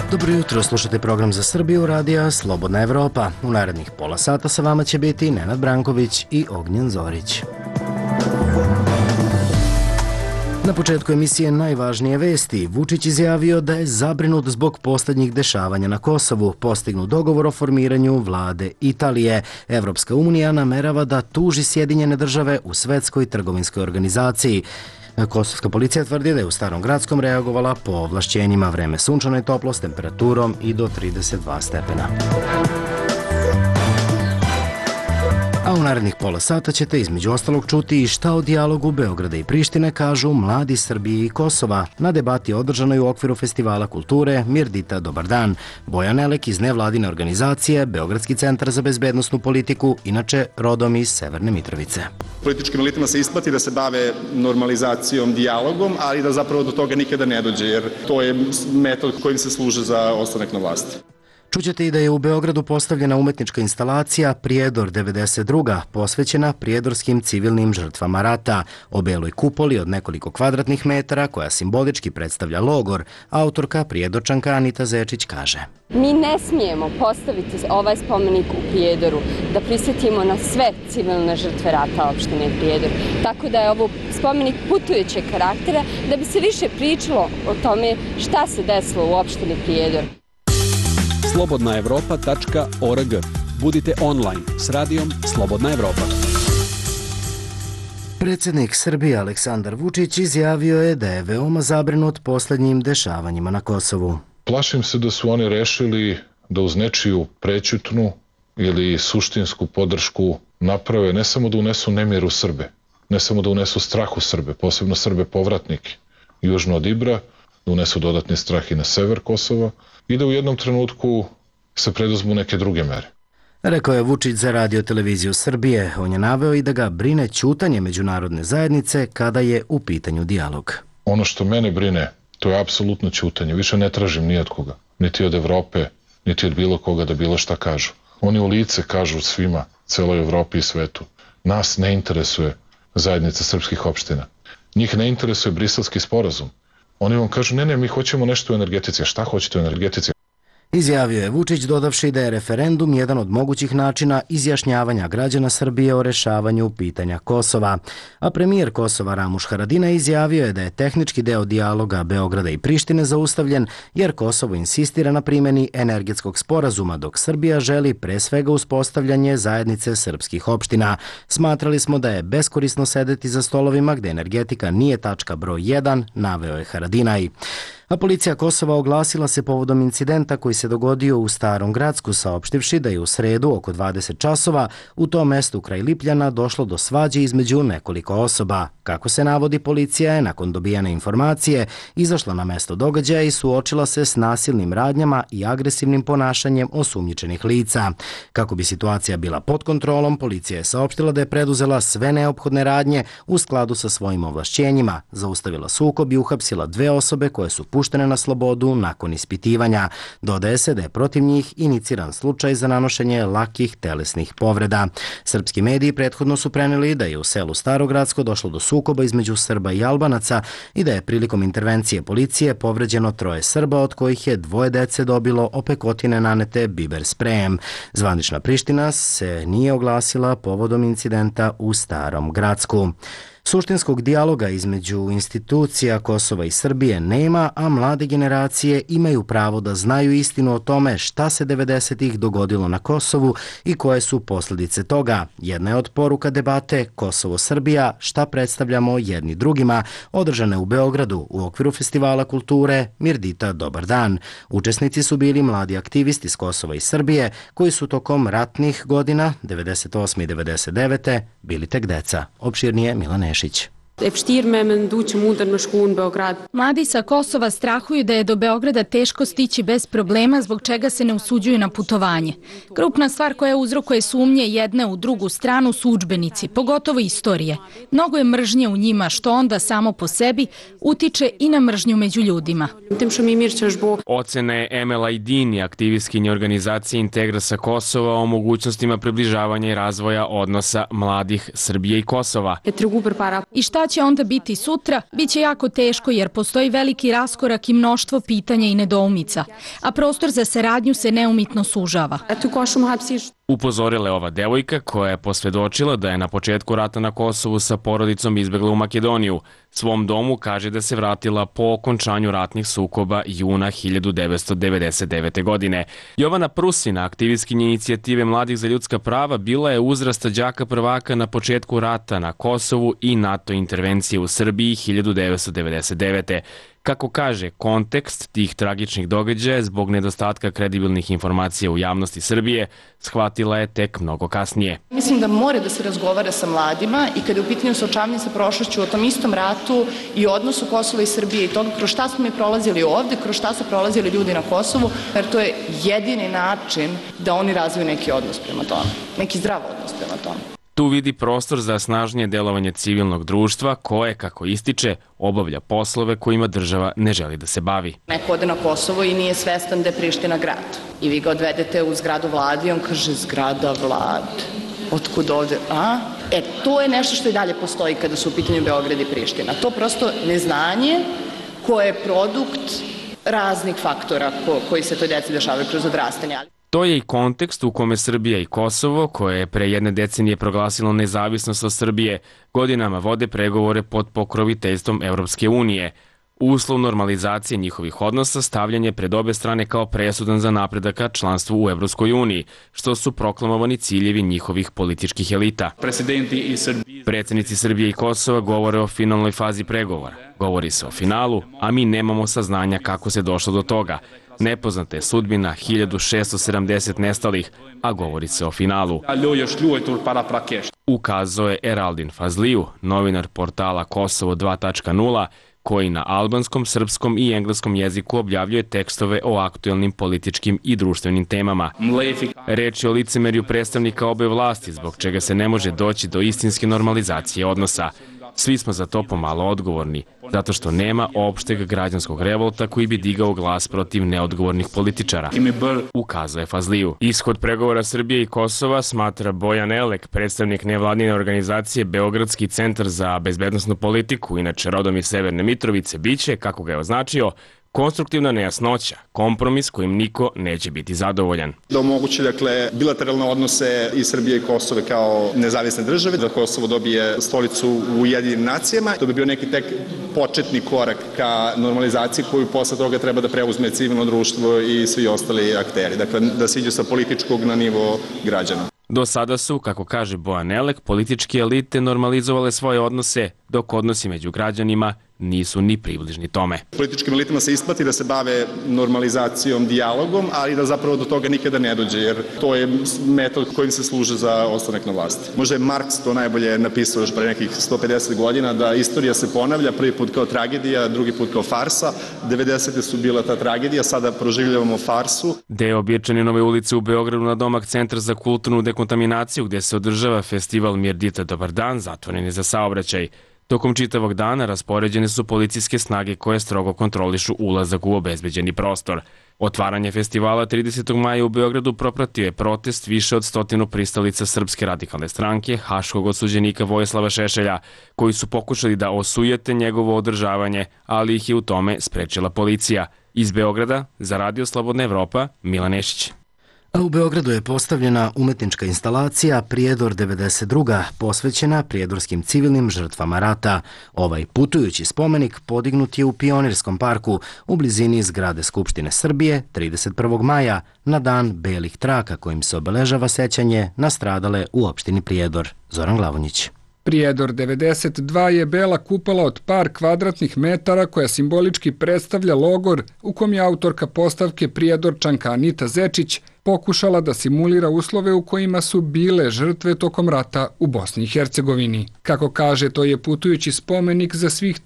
Dobro jutro, slušate program za Srbiju, radija Slobodna Evropa. U narednih pola sata sa vama će biti Nenad Branković i Ognjen Zorić. Na početku emisije najvažnije vesti. Vučić izjavio da je zabrinut zbog posljednjih dešavanja na Kosovu. Postignut dogovor o formiranju vlade Italije. Evropska unija namerava da tuži Sjedinjene države u Svetskoj trgovinskoj organizaciji. Kosovska policija tvrdi da je u Starom Gradskom reagovala po ovlašćenjima, vreme sunčano i toplo s temperaturom i do 32 stepena. A u narednih pola sata ćete između ostalog čuti i šta o dijalogu Beograda i Prištine kažu mladi Srbije i Kosova na debati održanoj u okviru Festivala kulture Mirdita Dobar dan. Bojan Elek iz nevladine organizacije Beogradski centar za bezbednosnu politiku, inače rodom iz Severne Mitrovice. Političkim elitima se isplati da se bave normalizacijom, dijalogom, ali da zapravo do toga nikada ne dođe, jer to je metod kojim se služe za ostanak na vlasti. Čućete i da je u Beogradu postavljena umetnička instalacija Prijedor 92. posvećena prijedorskim civilnim žrtvama rata. O beloj kupoli od nekoliko kvadratnih metara koja simbolički predstavlja logor, autorka Prijedorčanka Anita Zečić kaže: Mi ne smijemo postaviti ovaj spomenik u Prijedoru da prisjetimo na sve civilne žrtve rata opštine Prijedor. Tako da je ovo spomenik putujućeg karaktera da bi se više pričalo o tome šta se desilo u opštini Prijedor. slobodnaevropa.org. Budite online s radijom Slobodna Evropa. Predsjednik Srbije Aleksandar Vučić izjavio je da je veoma zabrinut posljednjim dešavanjima na Kosovu. Plašim se da su oni rešili da uz nečiju prećutnu ili suštinsku podršku naprave ne samo da unesu nemir u Srbe, ne samo da unesu strah u Srbe, posebno Srbe povratnike južno od Ibra, da unesu dodatni strah i na sever Kosova i da u jednom trenutku se preduzmu neke druge mere. Rekao je Vučić za Radio televiziju Srbije. On je naveo i da ga brine ćutanje međunarodne zajednice kada je u pitanju dijalog. Ono što mene brine, to je apsolutno ćutanje. Više ne tražim ni od koga, niti od Evrope, niti od bilo koga da bilo šta kažu. Oni u lice kažu svima, celoj Evropi i svetu: nas ne interesuje zajednica srpskih opština. Njih ne interesuje Briselski sporazum. Oni vam kažu: ne, mi hoćemo nešto u energetici. A šta hoćete u energetici? Izjavio je Vučić dodavši da je referendum jedan od mogućih načina izjašnjavanja građana Srbije o rešavanju pitanja Kosova. A premijer Kosova Ramuš Haradinaj izjavio je da je tehnički deo dijaloga Beograda i Prištine zaustavljen jer Kosovo insistira na primjeni energetskog sporazuma, dok Srbija želi pre svega uspostavljanje zajednice srpskih opština. Smatrali smo da je beskorisno sedeti za stolovima gde energetika nije tačka broj 1, naveo je Haradinaj. A policija Kosova oglasila se povodom incidenta koji se dogodio u Starom Gradsku, saopštivši da je u sredu oko 20 časova u tom mestu kraj Lipljana došlo do svađe između nekoliko osoba. Kako se navodi, policija je nakon dobijene informacije izašla na mesto događaja i suočila se s nasilnim radnjama i agresivnim ponašanjem osumnjičenih lica. Kako bi situacija bila pod kontrolom, policija je saopštila da je preduzela sve neophodne radnje u skladu sa svojim ovlašćenjima, zaustavila sukob i uhapsila 2 osobe koje su puštene na slobodu nakon ispitivanja. Dodaje se da je protiv njih iniciran slučaj za nanošenje lakih telesnih povreda. Srpski mediji prethodno su preneli da je u selu Starogradsko došlo do sukoba između Srba i Albanaca i da je prilikom intervencije policije povređeno 3 Srba, od kojih je 2 dece dobilo opekotine nanete biber sprejem. Zvanična Priština se nije oglasila povodom incidenta u Starom Gradsku. Suštinskog dijaloga između institucija Kosova i Srbije nema, a mlade generacije imaju pravo da znaju istinu o tome šta se 90-ih dogodilo na Kosovu i koje su posljedice toga. Jedna je od poruka debate Kosovo-Srbija, šta predstavljamo jedni drugima, održane u Beogradu u okviru Festivala kulture Mirdita Dobar dan. Učesnici su bili mladi aktivisti s Kosova i Srbije koji su tokom ratnih godina 98. i 99. bili tek deca. Opširnije Milan Nešić. Mladi sa Kosova strahuju da je do Beograda teško stići bez problema, zbog čega se ne usuđuju na putovanje. Krupna stvar koja uzrokuje sumnje jedne u drugu stranu su udžbenici, pogotovo istorije. Mnogo je mržnje u njima, što onda samo po sebi utiče i na mržnju među ljudima. Ocene Emela Idini, aktivistkinje organizacije Integra sa Kosova, o mogućnostima približavanja i razvoja odnosa mladih Srbije i Kosova. I šta će onda biti sutra? Biće jako teško jer postoji veliki raskorak i mnoštvo pitanja i nedoumica, a prostor za saradnju se neumitno sužava. Upozorila je ova devojka koja je posvedočila da je na početku rata na Kosovu sa porodicom izbegla u Makedoniju. Svom domu kaže da se vratila po okončanju ratnih sukoba juna 1999. godine. Jovana Prusina, aktivistkinja inicijative Mladih za ljudska prava, bila je uzrasta đaka prvaka na početku rata na Kosovu i NATO intervencije u Srbiji 1999. Kako kaže, kontekst tih tragičnih događaja zbog nedostatka kredibilnih informacija u javnosti Srbije shvatila je tek mnogo kasnije. Mislim da mora da se razgovara sa mladima i kada je u pitanju suočavanje sa prošlošću o tom istom ratu i odnosu Kosova i Srbije i toga kroz šta smo mi prolazili ovde, kroz šta su prolazili ljudi na Kosovu, jer to je jedini način da oni razviju neki odnos prema tome, neki zdrav odnos prema tome. Tu vidi prostor za snažnije delovanje civilnog društva koje, kako ističe, obavlja poslove kojima država ne želi da se bavi. Neko ode na Kosovo i nije svestan da je Priština grad. I vi ga odvedete u zgradu vlade i on kaže zgrada vlade. Otkud ovde? To je nešto što i dalje postoji kada su u pitanju Beograd i Priština. To prosto neznanje koje je produkt raznih faktora koji se toj deci dešavaju kroz odrastanje. To je i kontekst u kome Srbija i Kosovo, koje je pre jedne decenije proglasilo nezavisnost od Srbije, godinama vode pregovore pod pokroviteljstvom Evropske unije. Uslov normalizacije njihovih odnosa stavljen je pred obe strane kao presudan za napredak ka članstvu u Evropskoj uniji, što su proklamovani ciljevi njihovih političkih elita. Predsednici Srbije i Kosova govore o finalnoj fazi pregovora. Govori se o finalu, a mi nemamo saznanja kako se došlo do toga. Nepoznata je sudbina 1670 nestalih, a govori se o finalu. Ukazao je Eraldin Fazliju, novinar portala Kosovo 2.0, koji na albanskom, srpskom i engleskom jeziku objavljuje tekstove o aktuelnim političkim i društvenim temama. Reč je o licemerju predstavnika obe vlasti, zbog čega se ne može doći do istinske normalizacije odnosa. Svi smo za to pomalo odgovorni, zato što nema opšteg građanskog revolta koji bi digao glas protiv neodgovornih političara, ukazuje Fazliju. Ishod pregovora Srbije i Kosova, smatra Bojan Elek, predstavnik nevladine organizacije Beogradski centar za bezbednosnu politiku, inače rodom iz Severne Mitrovice, biće, kako ga je označio, konstruktivna nejasnoća, kompromis kojim niko neće biti zadovoljan. Da omogući, bilateralne odnose i Srbije i Kosove kao nezavisne države, da Kosovo dobije stolicu u Ujedinjenim nacijama. To bi bio neki tek početni korak ka normalizaciji koju posle toga treba da preuzme civilno društvo i svi ostali akteri. Dakle, da se iđe sa političkog na nivo građana. Do sada su, kako kaže Bojan Elek, političke elite normalizovale svoje odnose, dok odnosi među građanima nisu ni približni tome. Političkim elitama se isplati da se bave normalizacijom, dijalogom, ali da zapravo do toga nikada ne dođe, jer to je metod kojim se služe za ostanak na vlasti. Možda je Marks to najbolje napisao još pre nekih 150 godina, da istorija se ponavlja, prvi put kao tragedija, drugi put kao farsa. 90. su bila ta tragedija, sada proživljavamo farsu. Deo Birčaninove ulice u Beogradu na domak Centra za kulturnu dekontaminaciju, gde se održava festival Mirdita Dobar dan, zatvoren je za saobraćaj. Tokom čitavog dana raspoređene su policijske snage koje strogo kontrolišu ulazak u obezbeđeni prostor. Otvaranje festivala 30. maja u Beogradu propratio je protest više od 100 pristalica Srpske radikalne stranke, haškog osuđenika Vojislava Šešelja, koji su pokušali da osujete njegovo održavanje, ali ih je u tome sprečila policija. Iz Beograda, za Radio Slobodna Evropa, Milan Nešić. A u Beogradu je postavljena umetnička instalacija Prijedor 92. posvećena prijedorskim civilnim žrtvama rata. Ovaj putujući spomenik podignut je u Pionirskom parku u blizini zgrade Skupštine Srbije 31. maja na dan belih traka kojim se obeležava sećanje na stradale u opštini Prijedor. Zoran Glavonjić. Prijedor 92 je bela kupola od par kvadratnih metara koja simbolički predstavlja logor u kom je autorka postavke Prijedorčanka Anita Zečić pokušala da simulira uslove u kojima su bile žrtve tokom rata u Bosni i Hercegovini. Kako kaže, to je putujući spomenik za svih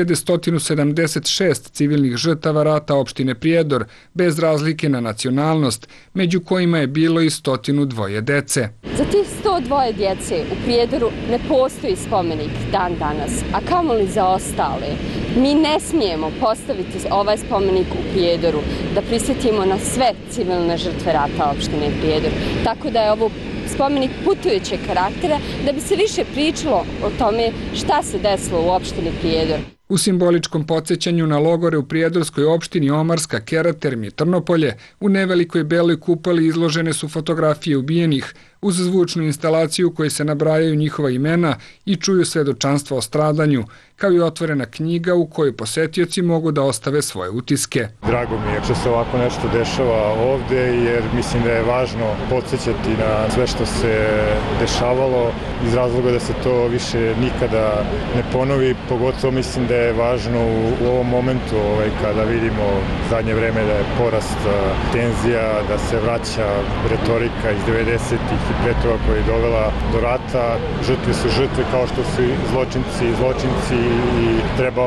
3176 civilnih žrtava rata opštine Prijedor, bez razlike na nacionalnost, među kojima je bilo i 102 dece. Za tih 102 djece u Prijedoru ne postoji spomenik dan danas, a kamoli za ostale. Mi ne smijemo postaviti ovaj spomenik u Prijedoru da prisjetimo na sve civilne žrtve rata opštine Prijedor. Tako da je ovo spomenik putujućeg karaktera, da bi se više pričalo o tome šta se desilo u opštini Prijedor. U simboličkom podsjećanju na logore u prijedorskoj opštini Omarska, Keraterm i Trnopolje u nevelikoj beloj kupoli izložene su fotografije ubijenih uz zvučnu instalaciju u kojoj se nabrajaju njihova imena i čuju svedočanstva o stradanju, kao i otvorena knjiga u kojoj posetioci mogu da ostave svoje utiske. Drago mi je što se ovako nešto dešava ovde, jer mislim da je važno podsjećati na sve što se dešavalo iz razloga da se to više nikada ne ponovi. Pogotovo mislim da je važno u ovom momentu kada vidimo zadnje vreme da je porast tenzija, da se vraća retorika iz 90-ih i pre toga koja je dovela do rata. Žrtve su žrtve kao što su zločinci i treba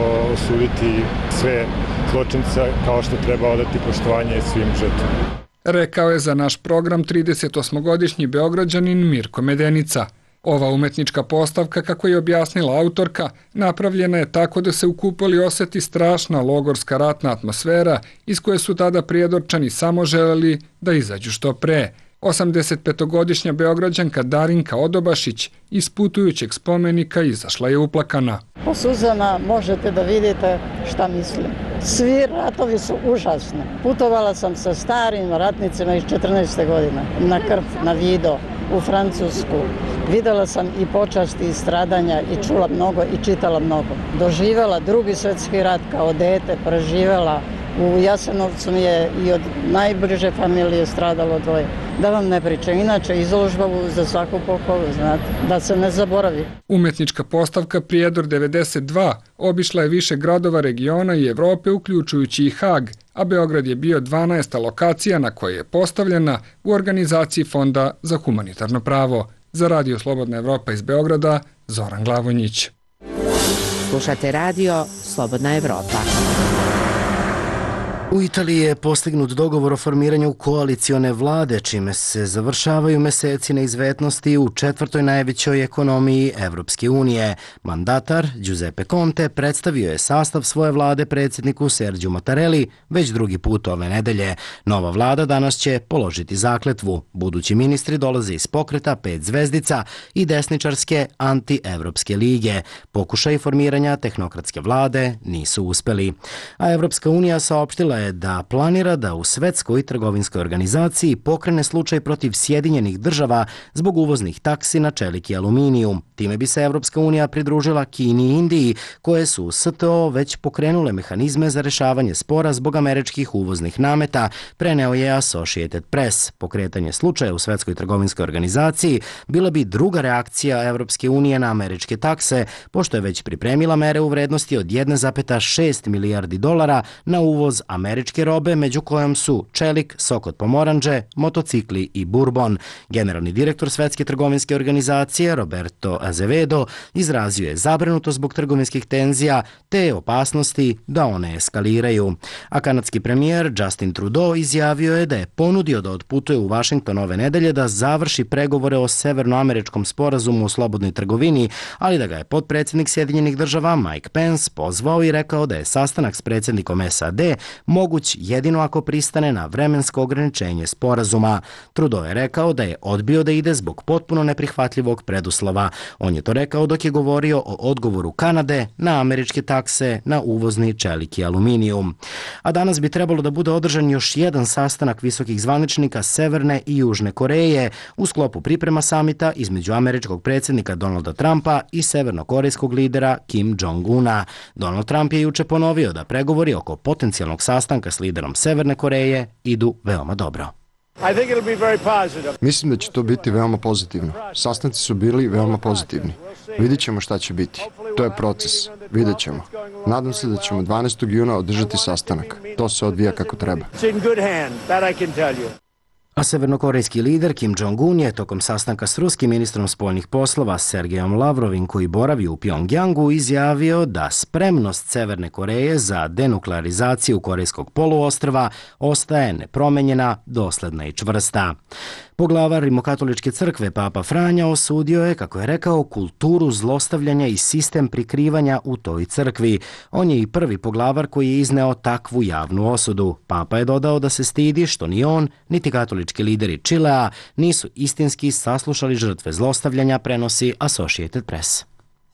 osuditi sve zločince kao što treba odati poštovanje svim žrtvama. Rekao je za naš program 38-godišnji Beograđanin Mirko Medenica. Ova umetnička postavka, kako je objasnila autorka, napravljena je tako da se u kupoli oseti strašna logorska ratna atmosfera iz koje su tada Prijedorčani samo želeli da izađu što pre. 85-godišnja Beograđanka Darinka Odobašić iz putujućeg spomenika izašla je uplakana. Po suzama možete da vidite šta mislim. Svi ratovi su užasni. Putovala sam sa starim ratnicima iz 14. godine na Krf, na Vido, u Francusku. Videla sam i počasti i stradanja i čula mnogo i čitala mnogo. Doživjela Drugi svjetski rat kao dete, preživjela. U Jasenovcu mi je i od najbliže familije stradalo dvoje. Da vam ne pričam, inače izložba za svaku pohvalu, znate, da se ne zaboravi. Umetnička postavka Prijedor 92 obišla je više gradova regiona i Evrope, uključujući i Hag, a Beograd je bio 12. lokacija na kojoj je postavljena u organizaciji Fonda za humanitarno pravo. Za Radio Slobodna Evropa iz Beograda, Zoran Glavonjić. Slušate Radio Slobodna Evropa. U Italiji je postignut dogovor o formiranju koalicione vlade, čime se završavaju meseci neizvetnosti u četvrtoj najvećoj ekonomiji Evropske unije. Mandatar Giuseppe Conte predstavio je sastav svoje vlade predsjedniku Sergio Mattarelli već drugi put ove nedelje. Nova vlada danas će položiti zakletvu. Budući ministri dolaze iz pokreta 5 zvezdica i desničarske anti-evropske lige. Pokušaj formiranja tehnokratske vlade nisu uspeli. A Evropska unija saopštila je da planira da u Svetskoj trgovinskoj organizaciji pokrene slučaj protiv Sjedinjenih država zbog uvoznih taksi na čelik i aluminijum. Time bi se Evropska unija pridružila Kini i Indiji, koje su u STO već pokrenule mehanizme za rešavanje spora zbog američkih uvoznih nameta, preneo je Associated Press. Pokretanje slučaja u Svetskoj trgovinskoj organizaciji bila bi druga reakcija Evropske unije na američke takse, pošto je već pripremila mere u vrednosti od 1,6 milijardi dolara na uvoz američke robe, među kojom su čelik, sok od pomoranđe, motocikli i bourbon. Generalni direktor Svetske trgovinske organizacije Roberto Azevedo izrazio je zabrinutost zbog trgovinskih tenzija te opasnosti da one eskaliraju. A kanadski premijer Justin Trudeau izjavio je da je ponudio da otputuje u Vašington ove nedelje da završi pregovore o severnoameričkom sporazumu o slobodnoj trgovini, ali da ga je potpredsjednik Sjedinjenih država Mike Pence pozvao i rekao da je sastanak s predsjednikom SAD moguć jedino ako pristane na vremensko ograničenje sporazuma. Trudeau je rekao da je odbio da ide zbog potpuno neprihvatljivog preduslova. On je to rekao dok je govorio o odgovoru Kanade na američke takse na uvozni čelik i aluminijum. A danas bi trebalo da bude održan još jedan sastanak visokih zvaničnika Severne i Južne Koreje u sklopu priprema samita između američkog predsjednika Donalda Trumpa i severnokorejskog lidera Kim Jong-una. Donald Trump je juče ponovio da pregovori oko potencijalnog sastanka s liderom Severne Koreje idu veoma dobro. Mislim da će to biti veoma pozitivno. Sastanci su bili veoma pozitivni. Vidjet ćemo šta će biti. To je proces. Vidjet ćemo. Nadam se da ćemo 12. juna održati sastanak. To se odvija kako treba. A severnokorejski lider Kim Jong-un je tokom sastanka s ruskim ministrom spoljnih poslova Sergejom Lavrovim, koji boravi u Pjongjangu, izjavio da spremnost Severne Koreje za denuklearizaciju Korejskog poluostrva ostaje nepromenjena, dosledna i čvrsta. Poglavar Rimokatoličke crkve Papa Franja osudio je, kako je rekao, kulturu zlostavljanja i sistem prikrivanja u toj crkvi. On je i prvi poglavar koji je izneo takvu javnu osudu. Papa je dodao da se stidi što ni on, niti katolički lideri Čilea nisu istinski saslušali žrtve zlostavljanja, prenosi Associated Press.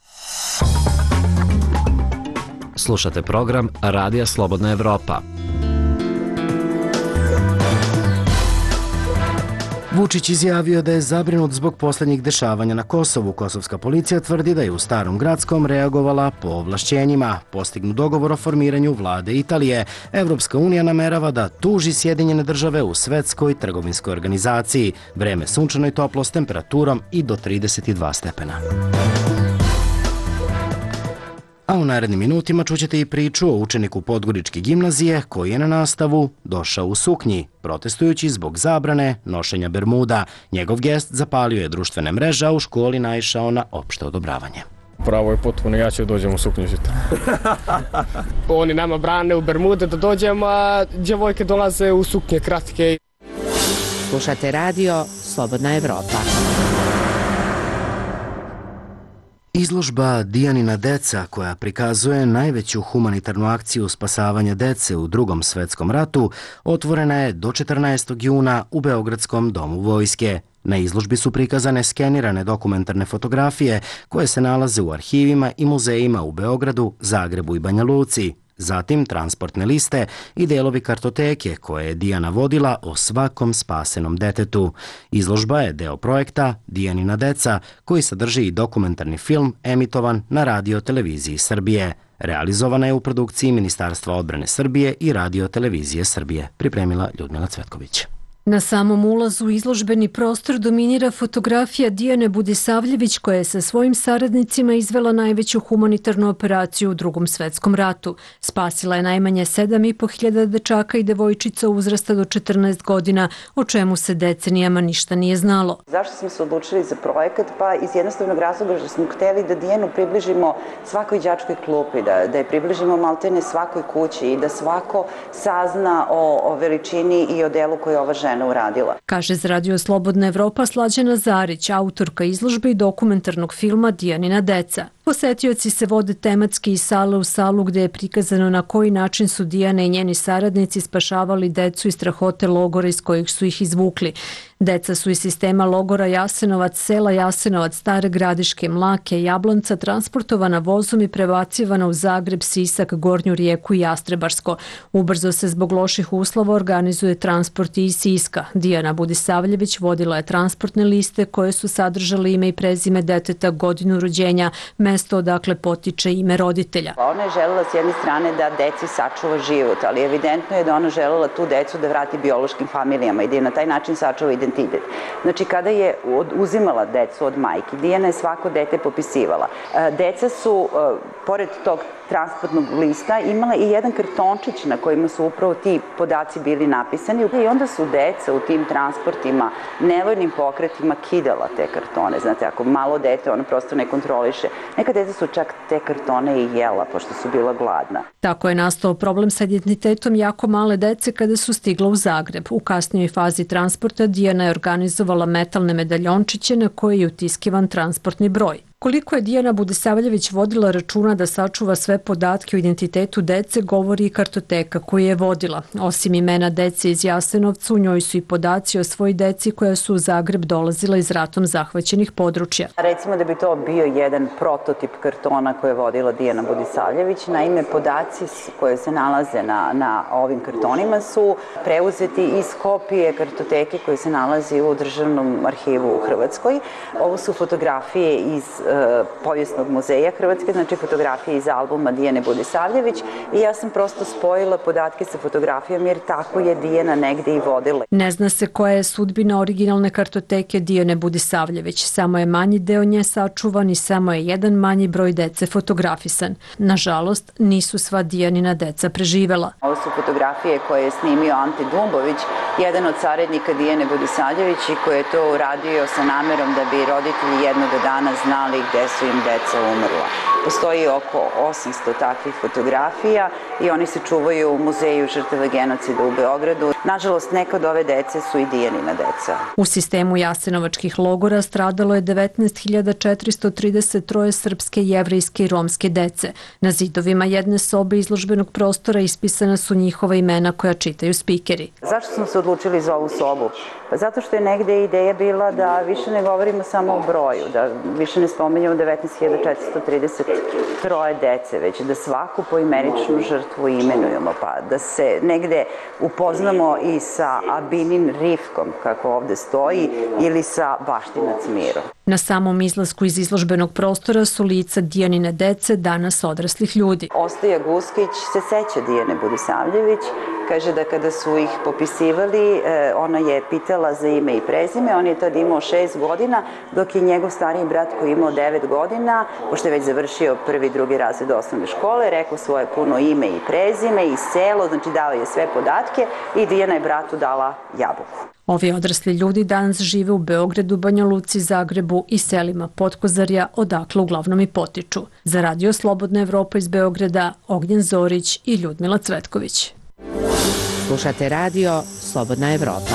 Slušate program Radija Slobodna Evropa. Vučić izjavio da je zabrinut zbog posljednjih dešavanja na Kosovu. Kosovska policija tvrdi da je u Starom Gradskom reagovala po ovlašćenjima. Postignut dogovor o formiranju vlade Italije. Evropska unija namerava da tuži Sjedinjene države u Svetskoj trgovinskoj organizaciji. Vreme sunčano i toplo s temperaturom i do 32 stepena. A u narednim minutima čućete i priču o učeniku Podgoričke gimnazije koji je na nastavu došao u suknji, protestujući zbog zabrane nošenja bermuda. Njegov gest zapalio je društvene mreže, a u školi naišao na opšte odobravanje. Pravo je potpuno, ja ću dođem u suknju sutra. Oni nama brane u bermude da dođemo, a djevojke dolaze u suknje kratke. Slušate radio Slobodna Evropa. Izložba Dijanina deca, koja prikazuje najveću humanitarnu akciju spasavanja dece u Drugom svetskom ratu, otvorena je do 14. juna u Beogradskom domu vojske. Na izložbi su prikazane skenirane dokumentarne fotografije koje se nalaze u arhivima i muzejima u Beogradu, Zagrebu i Banja Luci. Zatim transportne liste i delovi kartoteke koje je Dijana vodila o svakom spasenom detetu. Izložba je deo projekta Dijanina deca, koji sadrži i dokumentarni film emitovan na Radio televiziji Srbije. Realizovana je u produkciji Ministarstva odbrane Srbije i Radio televizije Srbije. Pripremila Ljudmila Cvetković. Na samom ulazu u izložbeni prostor dominira fotografija Dijane Budisavljević, koja je sa svojim saradnicima izvela najveću humanitarnu operaciju u Drugom svetskom ratu. Spasila je najmanje 7.500 dečaka i devojčica uzrasta do 14 godina, o čemu se decenijama ništa nije znalo. Zašto smo se odlučili za projekat? Pa iz jednostavnog razloga što smo hteli da Dijanu približimo svakoj đačkoj klupi, da je približimo maltene svakoj kući i da svako sazna o veličini i o delu koje ova žena uradila. Kaže za Radio Slobodna Evropa Slađana Zarić, autorka izložbe i dokumentarnog filma Dijanina deca. Posetioci se vode tematski iz sale u salu gde je prikazano na koji način su Dijana i njeni saradnici spašavali decu iz strahote logora iz kojih su ih izvukli. Deca su iz sistema logora Jasenovac, sela Jasenovac, Stare Gradiške, Mlake, Jablonca transportovana vozom i prebacivana u Zagreb, Sisak, Gornju Rijeku i Jastrebarsko. Ubrzo se zbog loših uslova organizuje transport i iz Siska. Dijana Budisavljević vodila je transportne liste koje su sadržale ime i prezime deteta, godinu rođenja, mesto odakle potiče ime roditelja. Ona je želela s jedne strane da deci sačuva život, ali evidentno je da ona želela tu decu da vrati biološkim familijama i da je na taj način sačuva identitet. Znači, kada je uzimala decu od majki, Dijana je svako dete popisivala. Deca su, pored tog transportnog lista, imala i jedan kartončić na kojima su upravo ti podaci bili napisani i onda su deca u tim transportima nevoljnim pokretima kidala te kartone. Znate, ako malo dete, ono prosto ne kontroliše. Neka deca su čak te kartone i jela, pošto su bila gladna. Tako je nastao problem sa identitetom jako male dece kada su stigla u Zagreb. U kasnijoj fazi transporta Dijana je organizovala metalne medaljončiće na koje je utiskivan transportni broj. Koliko je Dijana Budisavljević vodila računa da sačuva sve podatke o identitetu dece, govori i kartoteka koju je vodila. Osim imena dece iz Jasenovca, u njoj su i podaci o svoj deci koja su u Zagreb dolazila iz ratom zahvaćenih područja. Recimo da bi to bio jedan prototip kartona koje je vodila Dijana Budisavljević. Naime, podaci koje se nalaze na ovim kartonima su preuzeti iz kopije kartoteke koje se nalazi u Državnom arhivu u Hrvatskoj. Ovo su fotografije iz Povijesnog muzeja Hrvatske, znači fotografije iz albuma Dijane Budisavljević i ja sam prosto spojila podatke sa fotografijom jer tako je Dijana negde i vodila. Ne zna se koja je sudbina originalne kartoteke Dijane Budisavljević, samo je manji deo nje sačuvan i samo je jedan manji broj dece fotografisan. Nažalost, nisu sva Dijanina deca preživela. Ovo su fotografije koje je snimio Ante Dumbović, jedan od saradnika Dijane Budisavljević i koji je to uradio sa namerom da bi roditelji jednog dana znali gde su im deca umrla. Postoji oko 800 takvih fotografija i oni se čuvaju u Muzeju žrtava genocida u Beogradu. Nažalost, neka od ove dece su i Dijanina deca. U sistemu jasenovačkih logora stradalo je 19.433 srpske, jevrejske i romske dece. Na zidovima jedne sobe izložbenog prostora ispisana su njihova imena koja čitaju spikeri. Zašto smo se odlučili za ovu sobu? Pa zato što je negde ideja bila da više ne govorimo samo o broju, da više ne spominjamo 19.433 dece, već da svaku poimeničnu žrtvu imenujemo, pa da se negde upoznamo i sa Abinin Rifkom, kako ovde stoji, ili sa Baštinac Mirom. Na samom izlasku iz izložbenog prostora su lica Dijanine dece, danas odraslih ljudi. Ostoja Guskić se seća Dijane Budisavljević, kaže da kada su ih popisivali, ona je pitala za ime i prezime, on je tad imao 6 godina, dok je njegov stariji brat koji je imao 9 godina, pošto je već završio prvi i drugi razred osnovne škole, rekao svoje puno ime i prezime i selo, znači dao je sve podatke i Dijana je bratu dala jabuku. Ovi odrasli ljudi danas žive u Beogradu, Banja Luci, Zagrebu i selima Potkozarja, odakle uglavnom i potiču. Za Radio Slobodna Evropa iz Beograda, Ognjen Zorić i Ljudmila Cvetković. Slušate radio Slobodna Evropa.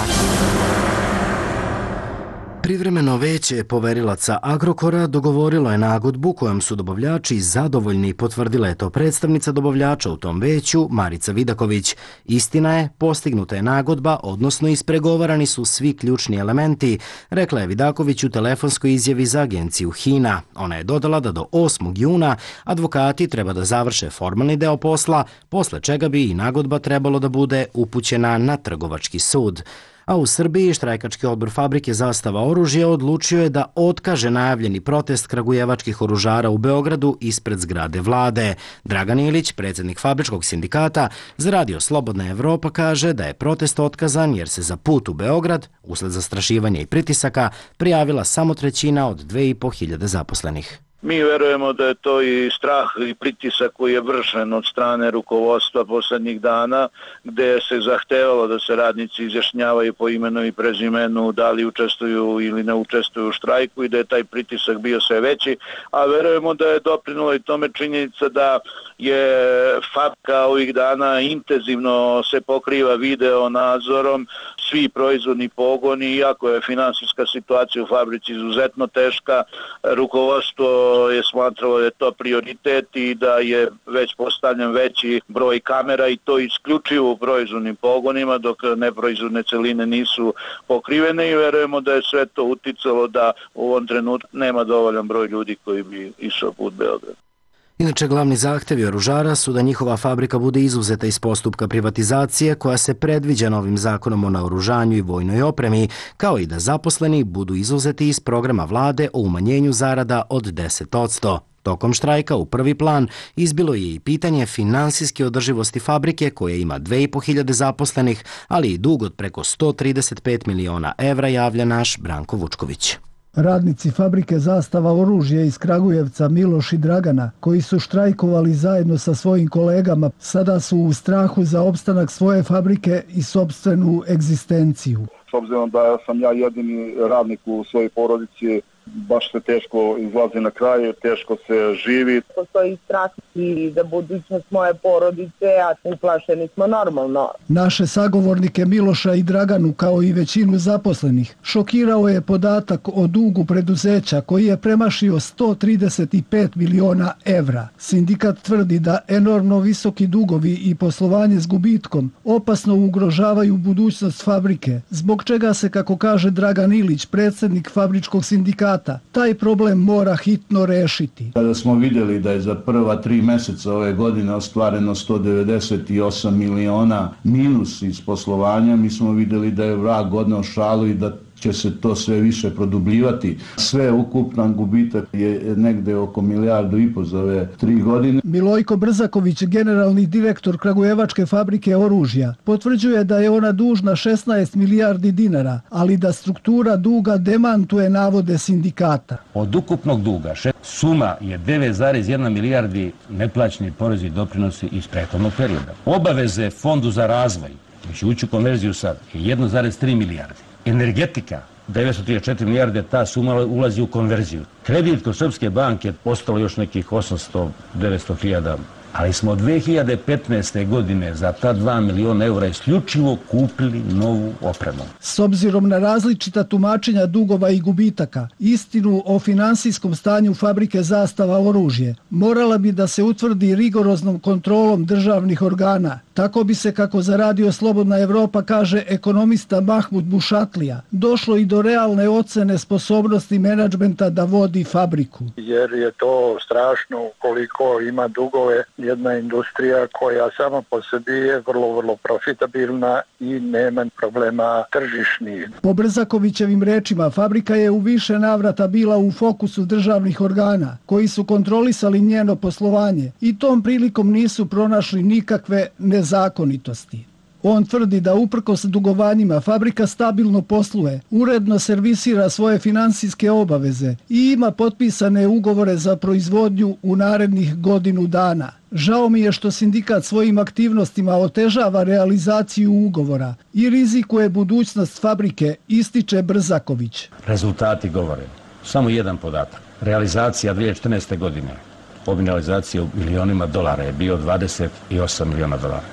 Privremeno veće poverilaca Agrokora dogovorilo je nagodbu kojom su dobavljači zadovoljni, potvrdila je to predstavnica dobavljača u tom veću, Marica Vidaković. Istina je, postignuta je nagodba, odnosno ispregovarani su svi ključni elementi, rekla je Vidaković u telefonskoj izjavi za agenciju HINA. Ona je dodala da do 8. juna advokati treba da završe formalni deo posla, posle čega bi i nagodba trebalo da bude upućena na trgovački sud. A u Srbiji štrajkački odbor fabrike Zastava oružja odlučio je da otkaže najavljeni protest kragujevačkih oružara u Beogradu ispred zgrade vlade. Dragan Ilić, predsjednik fabričkog sindikata, za Radio Slobodna Evropa kaže da je protest otkazan jer se za put u Beograd, usled zastrašivanja i pritisaka, prijavila samo 1/3 od 2.500 zaposlenih. Mi verujemo da je to i strah i pritisak koji je vršen od strane rukovodstva poslednjih dana, gde se zahtevalo da se radnici izjašnjavaju po imenu i prezimenu, da li učestvuju ili ne učestvuju u štrajku i da je taj pritisak bio sve veći, a verujemo da je doprinula i tome činjenica da je fabrika ovih dana intenzivno se pokriva video nadzorom, svi proizvodni pogoni, iako je finansijska situacija u fabrici izuzetno teška, rukovodstvo je smatralo da je to prioritet i da je već postavljen veći broj kamera i to isključivo u proizvodnim pogonima, dok neproizvodne celine nisu pokrivene i verujemo da je sve to uticalo da u ovom trenutku nema dovoljan broj ljudi koji bi išao put Beograda. Inače, glavni zahtevi oružara su da njihova fabrika bude izuzeta iz postupka privatizacije koja se predviđa novim zakonom o naoružanju i vojnoj opremi, kao i da zaposleni budu izuzeti iz programa vlade o umanjenju zarada od 10%. Tokom štrajka u prvi plan izbilo je i pitanje finansijske održivosti fabrike koja ima 2.500 zaposlenih, ali i dug od preko 135 miliona evra, javlja naš Branko Vučković. Radnici fabrike Zastava oružja iz Kragujevca Miloš i Dragana, koji su štrajkovali zajedno sa svojim kolegama, sada su u strahu za opstanak svoje fabrike i sopstvenu egzistenciju. S obzirom da sam ja jedini radnik u svojoj porodici, baš se teško izlazi na kraj, teško se živi. Postoji strah i za budućnost moje porodice, a uplašeni smo normalno. Naše sagovornike Miloša i Draganu, kao i većinu zaposlenih, šokirao je podatak o dugu preduzeća koji je premašio 135 miliona evra. Sindikat tvrdi da enormno visoki dugovi i poslovanje s gubitkom opasno ugrožavaju budućnost fabrike, zbog čega se, kako kaže Dragan Ilić, predsjednik fabričkog sindikata, taj problem mora hitno rešiti. Kada smo vidjeli da je za prva 3 meseca ove godine ostvareno 198 miliona minus iz poslovanja, mi smo vidjeli da je vrag odneo šalu i da će se to sve više produbljivati. Sve ukupan gubitak je negde oko 1,5 milijardu za ove 3 godine. Milojko Brzaković, generalni direktor Kragujevačke fabrike oružja, potvrđuje da je ona dužna 16 milijardi dinara, ali da struktura duga demantuje navode sindikata. Od ukupnog duga suma je 9,1 milijardi neplaćeni porezi i doprinosi iz prethodnog perioda. Obaveze Fondu za razvoj, koji će ući u konverziju sad, je 1,3 milijardi. Energetika 934 milijarde, ta suma ulazi u konverziju. Kredit kod Srpske banke ostalo još nekih 800-900 hiljada, ali smo od 2015. godine za ta 2 miliona eura isključivo kupili novu opremu. S obzirom na različita tumačenja dugova i gubitaka, istinu o finansijskom stanju fabrike Zastava oružje morala bi da se utvrdi rigoroznom kontrolom državnih organa. Tako bi se, kako za Radio Slobodna Evropa kaže ekonomista Mahmud Bušatlija, došlo i do realne ocene sposobnosti menadžmenta da vodi fabriku. Jer je to strašno koliko ima dugove jedna industrija koja sama po sebi je vrlo profitabilna i nema problema tržišnih. Po Brzakovićevim rečima, fabrika je u više navrata bila u fokusu državnih organa, koji su kontrolisali njeno poslovanje i tom prilikom nisu pronašli nikakve nezakonitosti. On tvrdi da uprkos dugovanjima fabrika stabilno posluje, uredno servisira svoje finansijske obaveze i ima potpisane ugovore za proizvodnju u narednih godinu dana. Žao mi je što sindikat svojim aktivnostima otežava realizaciju ugovora i rizikuje budućnost fabrike, ističe Brzaković. Rezultati govore. Samo jedan podatak. Realizacija 2014. godine, obim realizacije u milionima dolara je bio 28 miliona dolara.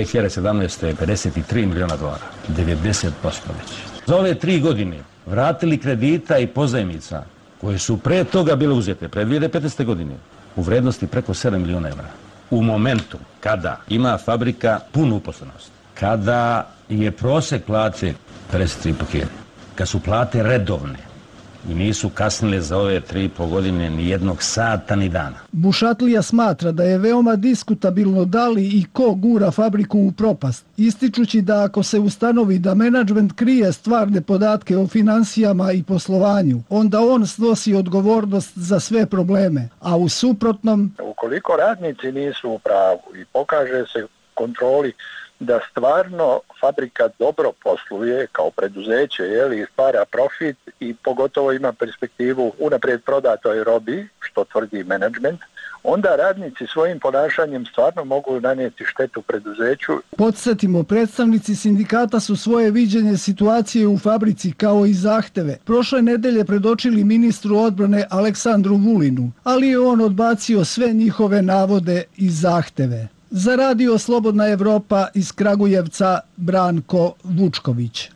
2017. je 53 miliona dolara, 90% već. Za ove 3 godine vratili kredita i pozajmica koje su pre toga bile uzete, pre 2015. godine, u vrednosti preko 7 miliona evra. U momentu kada ima fabrika punu uposlenost, kada je prosek plate 53.000, kad su plate redovne i nisu kasnile za ove 3,5 godine ni jednog sata ni dana. Bušatlija smatra da je veoma diskutabilno da li i ko gura fabriku u propast, ističući da ako se ustanovi da menadžment krije stvarne podatke o finansijama i poslovanju, onda on snosi odgovornost za sve probleme, a u suprotnom... Ukoliko radnici nisu u pravu i pokaže se kontroli da stvarno fabrika dobro posluje kao preduzeće, i stvara profit i pogotovo ima perspektivu unaprijed prodatoj robi, što tvrdi menadžment, onda radnici svojim ponašanjem stvarno mogu nanijeti štetu preduzeću. Podsjetimo, predstavnici sindikata su svoje viđenje situacije u fabrici kao i zahteve prošle nedelje predočili ministru odbrane Aleksandru Vulinu, ali je on odbacio sve njihove navode i zahteve. Za Radio Slobodna Evropa iz Kragujevca, Branko Vučković.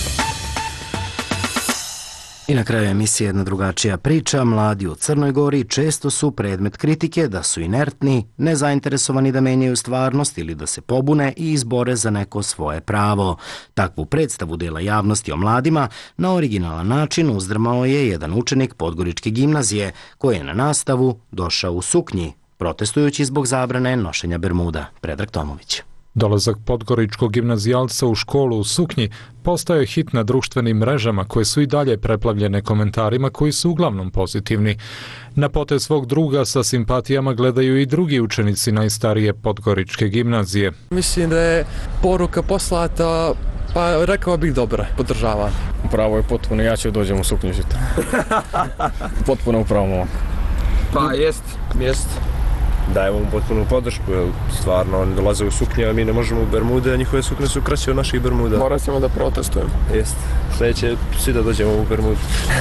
I na kraju emisije jedna drugačija priča. Mladi u Crnoj Gori često su predmet kritike da su inertni, nezainteresovani da menjaju stvarnost ili da se pobune i izbore za neko svoje pravo. Takvu predstavu dela javnosti o mladima na originalan način uzdrmao je jedan učenik Podgoričke gimnazije koji je na nastavu došao u suknji, protestujući zbog zabrane nošenja bermuda. Predrag Tomović. Dolazak podgoričkog gimnazijalca u školu u suknji postao je hit na društvenim mrežama koje su i dalje preplavljene komentarima koji su uglavnom pozitivni. Na potez svog druga sa simpatijama gledaju i drugi učenici najstarije Podgoričke gimnazije. Mislim da je poruka poslata, pa rekao bih dobra, podržava. Upravo je potpuno, ja ću dođem u suknju žita. Potpuno upravo. Pa jest. Dajemo mu potpunu podršku, jer stvarno oni dolaze u suknje, a mi ne možemo u bermude, a njihove suknje su kraće od naših bermuda. Morat ćemo da protestujemo. Jest. Sljedeće svi da dođemo u bermudu.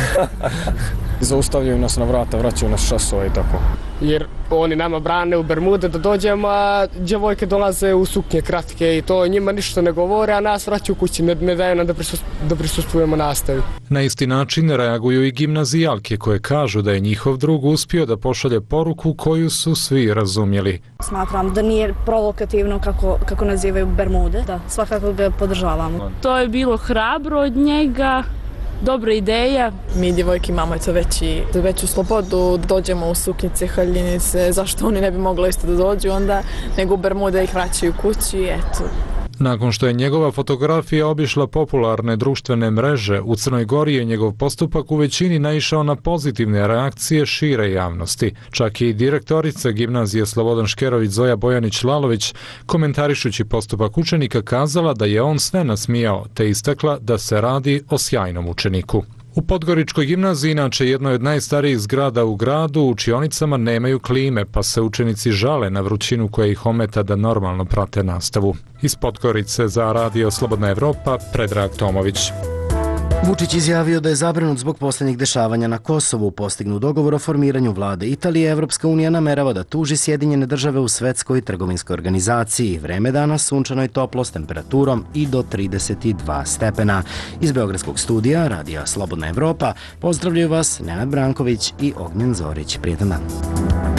Zaustavljaju nas na vrata, vraćaju nas časova i tako. Jer oni nama brane u bermude da dođemo, a djevojke dolaze u suknje kratke i to njima ništa ne govore, a nas vraćaju kući, ne daju nam da prisustvujemo nastavi. Na isti način reaguju i gimnazijalke koje kažu da je njihov drug uspio da pošalje poruku koju su svi razumjeli. Smatram da nije provokativno kako nazivaju bermude, da svakako ga podržavamo. To je bilo hrabro od njega. Dobra ideja. Mi djevojke imamo veću slobodu, dođemo u suknjice, haljinice, zašto oni ne bi mogli isto da dođu onda, nego u bermude ih vraćaju kući, eto. Nakon što je njegova fotografija obišla popularne društvene mreže, u Crnoj Gori je njegov postupak u većini naišao na pozitivne reakcije šire javnosti. Čak i direktorica gimnazije Slobodan Škerović Zoja Bojanić-Lalović, komentarišući postupak učenika, kazala da je on sve nasmijao, te istakla da se radi o sjajnom učeniku. U Podgoričkoj gimnaziji, inače jednoj od najstarijih zgrada u gradu, u učionicama nemaju klime, pa se učenici žale na vrućinu koja ih ometa da normalno prate nastavu. Iz Podgorice za Radio Slobodna Evropa, Predrag Tomović. Vučić izjavio da je zabrinut zbog posljednjih dešavanja na Kosovu. Postignu dogovor o formiranju vlade Italije, Evropska unija namerava da tuži Sjedinjene države u Svetskoj trgovinskoj organizaciji. Vreme danas sunčano i toplo s temperaturom i do 32 stepena. Iz Beogradskog studija Radija Slobodna Evropa pozdravljaju vas Nenad Branković i Ognjen Zorić. Prijetan dan.